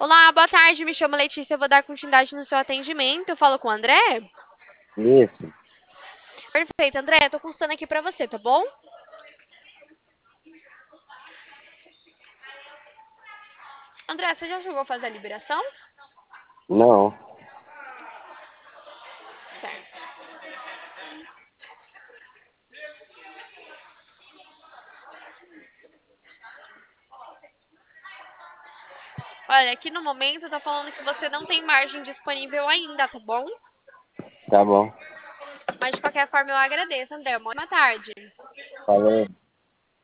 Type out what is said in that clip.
Olá, boa tarde. Me chamo Letícia. Eu vou dar continuidade no seu atendimento. Eu falo com o André? Isso, Perfeito, André. Eu tô consultando aqui pra você, tá bom? André, você já chegou a fazer a liberação? não, Certo. Olha, aqui no momento tá falando que você não tem margem disponível ainda, tá bom? tá bom. Mas de qualquer forma eu agradeço, André. Uma boa tarde. Falou.